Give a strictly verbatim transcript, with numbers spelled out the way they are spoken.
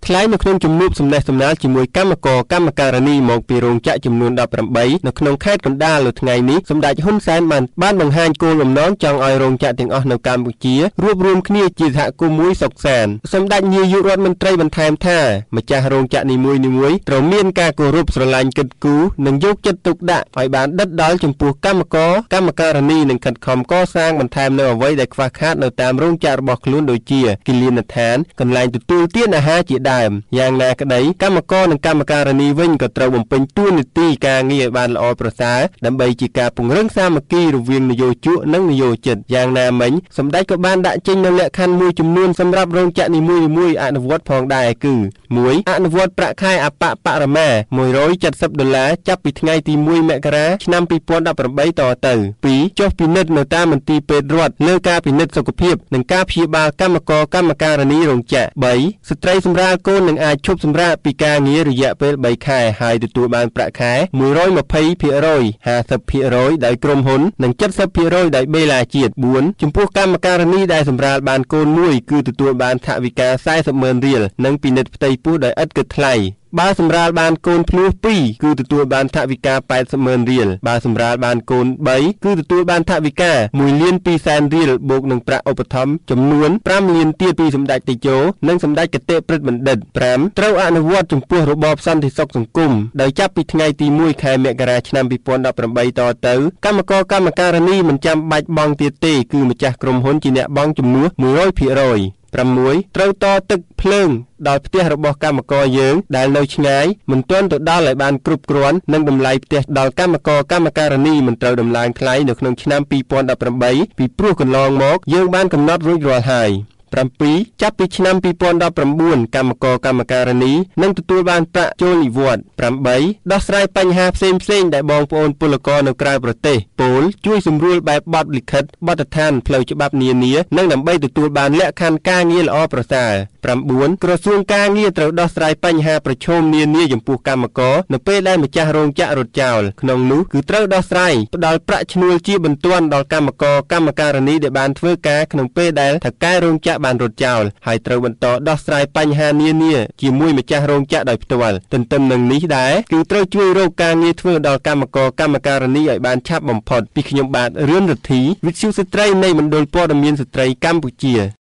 ថ្លែងនៅក្នុងជំនួបសំណេះសំណាលជាមួយគណៈកម្មការកម្មការនីមកពីរោងចក្រចំនួនដប់ប្រាំបីនៅក្នុងខេត្តកណ្ដាលលើថ្ងៃនេះសម្ដេចហ៊ុនសែនបានបានបង្ហាញគោលបំណងចង់ឲ្យរោងចក្រទាំងអស់នៅកម្ពុជារួបរวมគ្នាជាសហគមន៍មួយសុខសាន្តសម្ដេចនាយករដ្ឋមន្ត្រីបន្ថែមថាម្ចាស់រោងចក្រនីមួយៗត្រូវមានការគោរពស្រឡាញ់គិតគូរនិងយកចិត្តទុកដាក់ឲ្យបានដិតដល់ចំពោះកម្មករកម្មការនីនិងខិតខំកសាងបន្ថែមនៅអ្វីដែលខ្វះខាតនៅតាមរោងចក្ររបស់ខ្លួនដូចជាគិលានដ្ឋានកន្លែងទទួលទានអាហារជាដើមយ៉ាងណាក្តីកម្មករនិងកម្មការនីវិញក៏ត្រូវបំពេញតួនាទីការងារឲ្យបានល្អប្រសើរដើម្បីជាការពង្រឹងសាមគ្គីរវាងនយោជកនិងនយោជិតយ៉ាងណាមិញសម្ដេចក៏បានដាក់ចេញនូវលក្ខខណ្ឌមួយចំនួនសម្រាប់រោងចក្រនីមួយៗអនុវត្តផងដែរគឺមួយអនុវត្តប្រាក់ខែអបបរមាមួយរយเจ็ดสิบដុល្លារចាប់ពីថ្ងៃទីមួយមករាឆ្នាំពីរពាន់ដប់ប្រាំបីតទៅពីរចុះពិនិត្យនៅតាមមន្ទីរពេទ្យរដ្ឋលើការពិនិត្យសុខភាពនិងការព្យាបាលកម្មករកម្មការនីរោងចក្របីស្ត្រីសម្រាលកូននឹងអាចឈប់សម្រាកពីការងាររយៈពេលបីខែហើយទទួលបានប្រាក់ខែមួយរយម្ភៃភាគរយ ห้าสิบភាគរយដោយក្រុមហ៊ុននិងเจ็ดสิบភាគរយដោយបេឡាជាតិបួនចំពោះកម្មការនីដែលសម្រាលបានកូនមួយគឺទទួលបានថវិកាสี่สิบម៉ឺនរៀលនិងពិនិត្យផ្ទៃពោះដោយឥតគិតថ្លៃបើសម្រាលបានកូនភ្លោះពីរគឺទទួលបានថវិកាแปดสิบម៉ឺនរៀលបើសម្រាលបានកូនបីគឺទទួលបានថវិកាមួយលានពីរសែនរៀលបូកនឹងប្រាក់ឧបត្ថម្ភចំនួនប្រាំលានទៀតពីសម្ដេចតេជោនិងសម្ដេចគតិព្រឹទ្ធបណ្ឌិតប្រាំត្រូវអនុវត្តចំពោះរបបសន្តិសុខសង្គមដោយចាប់ពីថ្ងៃទីមួយខែមករាឆ្នាំពីរពាន់ដប់ប្រាំបីតទៅកម្មករកម្មការនីមិនចាំបាច់បង់ទៀតទេគឺម្ចាស់ក្រុមហ៊ុនជាអ្នកបង់ជំនួសមួយរយភាគរយប្រាំមួយត្រូវតទឹកភ្លើងដល់ផ្ទះរបស់កម្មករយើងដែលនៅឆ្ងាយមិនទាន់ទៅដល់ឲ្យបានគ្រប់គ្រាន់និងតម្លៃផ្ទះដល់កម្មករកម្មការនីមិនត្រូវដំឡើងថ្លៃនៅក្នុងឆ្នាំពីរពាន់ដប់ប្រាំបីពីព្រោះកន្លងមកយើងបានកំណត់រួចរាល់ហើយប្រាំពីរចាប់ពីឆ្នាំពីរពាន់ដប់ប្រាំបួនកម្មករកម្មការនីនឹងទទួលបានប្រាក់ចូលនិវត្តន៍ប្រាំបីដោះស្រាយបញ្ហាផ្សេងផ្សេងដែលបងប្អូនពលករនៅក្រៅប្រទេសពោលជួយសម្រួលបែបបទលិខិតបទដ្ឋានផ្លូវច្បាប់នានានិងដើម្បីទទួលបានលក្ខខណ្ឌការងារល្អប្រសើរប្រាំបួនក្រសួងការងារត្រូវដោះស្រាយបញ្ហាប្រឈមនានាចំពោះកម្មករនៅពេលដែលម្ចាស់រោងចក្ររត់ចោលក្នុងនោះគឺត្រូវដោះស្រាយផ្ដល់ប្រាក់ឈ្នួលជាបន្ទាន់ដល់កម្មករកម្មការនីដែលបានធ្វើការក្នុងពេលដែលថៅកែរោងចក្របានរត់ចោលហើយត្រូវបន្តដោះស្រាយបញ្ហានានាជាមួយម្ចាស់រោងចក្រដោយផ្ទាល់ទន្ទឹមនឹងនេះដែរគឺត្រូវជួយរកការងារធ្វើដល់កម្មករកម្មការនីឲ្យបានឆាប់បំផុតពីខ្ញុំបាទរឿនរិទ្ធីវិទ្យុស្ត្រីនៃមណ្ឌលព័ត៌មានស្ត្រីកម្ពុជា